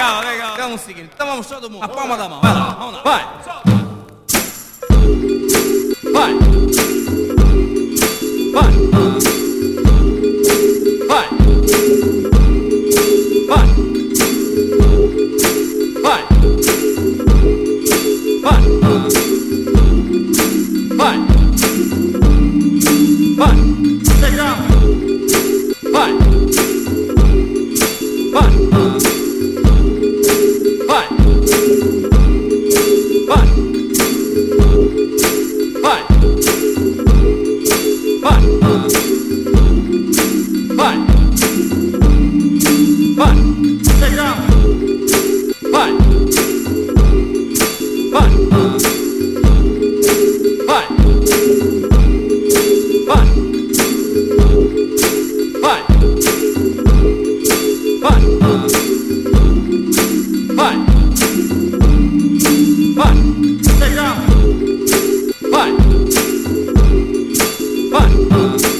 Legal, legal. Então é o seguinte, então vamos todo mundo. A palma da mão, vai lá, vamos lá, vai. Vai. Vai. Vai. Vai. Vai. Vai. Vai. Vai. Legal. Vai. Vai. Vai. Vai. Vai. Vai. Vai. Vai. Legal. Vai. Vai. Vai. Vai. Vai. Vai. Vai. Vai. Legal. Vai. Vai.